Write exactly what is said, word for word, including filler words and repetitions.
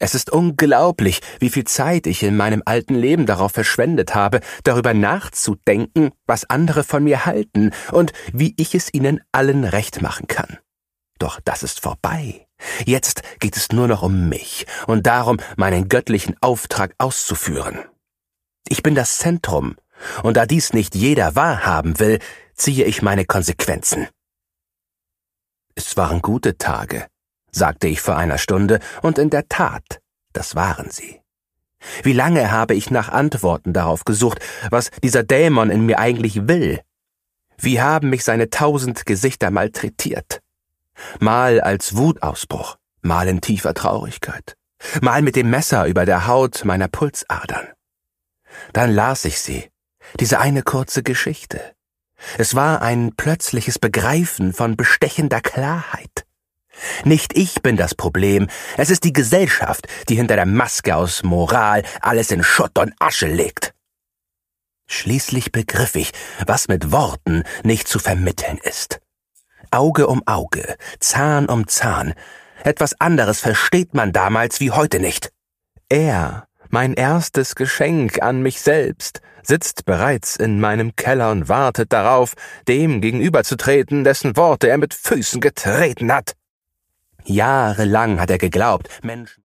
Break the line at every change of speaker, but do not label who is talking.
Es ist unglaublich, wie viel Zeit ich in meinem alten Leben darauf verschwendet habe, darüber nachzudenken, was andere von mir halten und wie ich es ihnen allen recht machen kann. Doch das ist vorbei. Jetzt geht es nur noch um mich und darum, meinen göttlichen Auftrag auszuführen. Ich bin das Zentrum, und da dies nicht jeder wahrhaben will, ziehe ich meine Konsequenzen. Es waren gute Tage, sagte ich vor einer Stunde, und in der Tat, das waren sie. Wie lange habe ich nach Antworten darauf gesucht, was dieser Dämon in mir eigentlich will? Wie haben mich seine tausend Gesichter malträtiert? Mal als Wutausbruch, mal in tiefer Traurigkeit, mal mit dem Messer über der Haut meiner Pulsadern. Dann las ich sie, diese eine kurze Geschichte. Es war ein plötzliches Begreifen von bestechender Klarheit. Nicht ich bin das Problem, es ist die Gesellschaft, die hinter der Maske aus Moral alles in Schutt und Asche legt. Schließlich begriff ich, was mit Worten nicht zu vermitteln ist. Auge um Auge, Zahn um Zahn. Etwas anderes versteht man damals wie heute nicht. Er, mein erstes Geschenk an mich selbst, sitzt bereits in meinem Keller und wartet darauf, dem gegenüberzutreten, dessen Worte er mit Füßen getreten hat. Jahrelang hat er geglaubt, Menschen